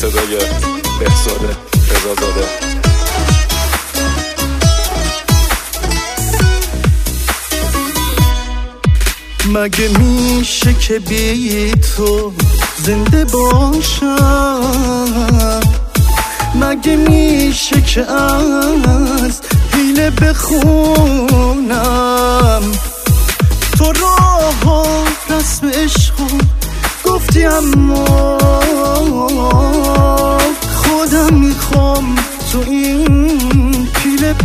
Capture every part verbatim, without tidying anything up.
صدای بهزاد رضازاده. مگه میشه که بی تو زنده باشم؟ مگه میشه که از حیله بخونم؟ تو راه و رسم عشق گفتی اما خودم میخوام تو این پیله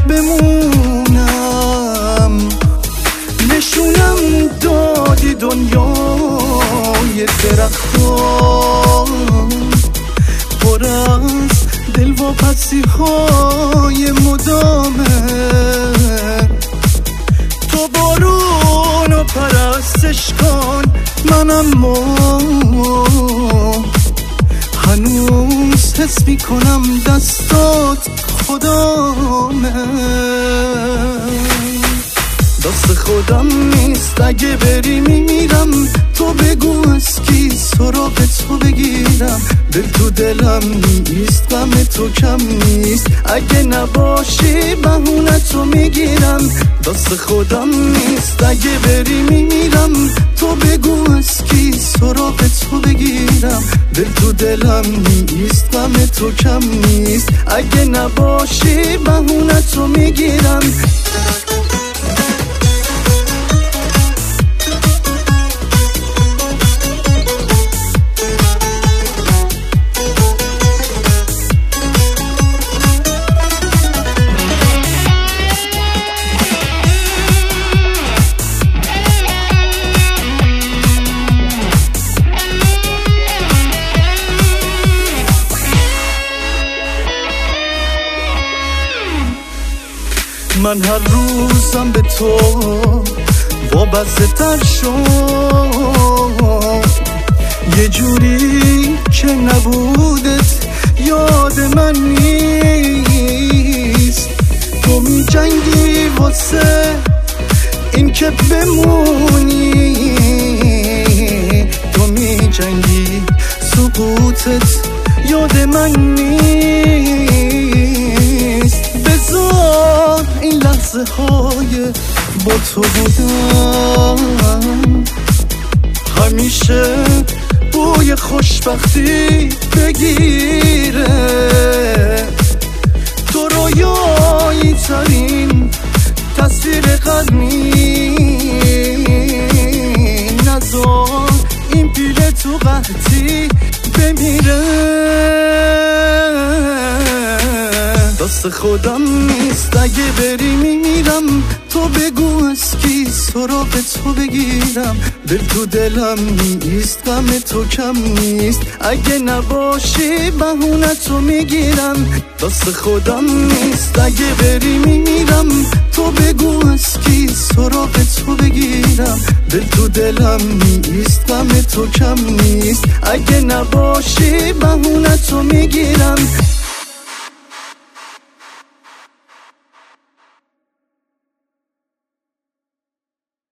بمونم. نشونم دادی دنیای درختان پر از دلواپسی های مدامه. تو بارون و پرستش کن من اما هنوز حس میکنم دستات خدامه. دست خودم نیست اگه بری میمیرم. تو بگو از کی سراغ تو بگیرم؟ دل تو دلم نیست غم تو کم نیست. اگه نباشی بهونه تو میگیرم. دست خودم نیست اگه بری میمیرم. تو بگو از کی سراغ تو بگیرم؟ دل تو دلم نیست غم تو کم نیست. اگه نباشی بهونه تو میگیرم. من هر روزم به تو وابسته تر شد. یه جوری که نبودت یاد من نیست. تو می جنگی واسه این که بمونی. تو می جنگی سقوطت یاد من نیست. بذار این لحظه های با تو بودم همیشه بوی خوشبختی بگیره. تو رویایی ترین تصویر قدمی. نذار این پیله تو قحطی بمیره. دست خودم نیست اگه بری میمیرم. تو بگو از کی سراغ تو بگیرم؟ دل تو دلم نیست غم تو کم نیست. اگه نباشی بهونه تو میگیرم. دست خودم نیست اگه بری میمیرم. تو بگو از کی سراغ تو بگیرم؟ دل تو دلم نیست غم تو کم نیست. اگه نباشی بهونه تو میگیرم.